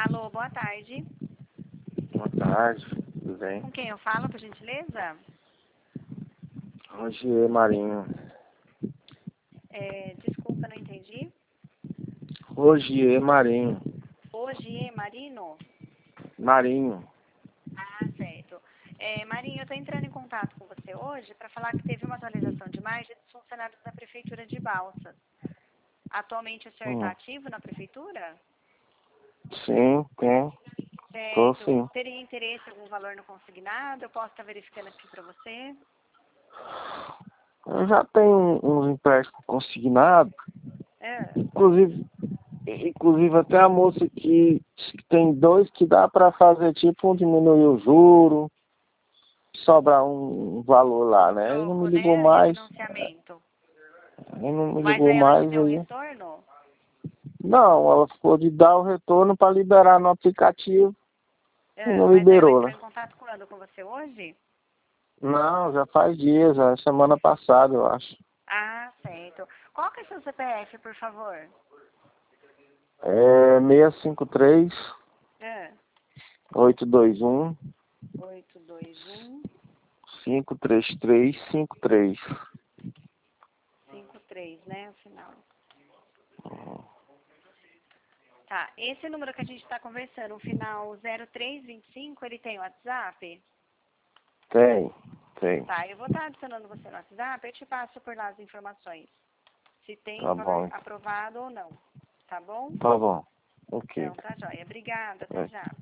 Alô, boa tarde. Boa tarde, tudo bem? Com quem eu falo, por gentileza? Rogier Marinho. Desculpa, não entendi. Rogier Marinho. Hoje, Marino? Marinho. Ah, certo. Marinho, eu estou entrando em contato com você hoje para falar que teve uma atualização de imagem dos funcionários da Prefeitura de Balsas. Atualmente o senhor está ativo na Prefeitura? Sim, tem. Tô Certo. sim. Teria interesse em algum valor no consignado? Eu posso estar verificando aqui para você? Eu já tenho uns empréstimos consignados. Inclusive até a moça que tem dois que dá para fazer tipo diminuir o juro, sobrar um valor lá, né? Aí não me Troco, ligou né? mais. Refinanciamento. Aí não me Mas ligou aí ela te mais deu aí. retorno? Não, ela ficou de dar o retorno para liberar no aplicativo e não Mas aí ela liberou, entrou né? em contato quando com você hoje? Não, já faz dias, já semana passada, eu acho. Ah, certo. Qual que é o seu CPF, por favor? É 653 É. 821 821 53353. 53, né? O final. Tá. Esse número que a gente está conversando, o final 0325, ele tem WhatsApp? Tem. Tá. Eu vou estar adicionando você no WhatsApp, eu te passo por lá as informações. Se tem Tá valor bom. aprovado ou não. Tá bom? Tá bom. Ok. Então, tá joia. Obrigada. Até já.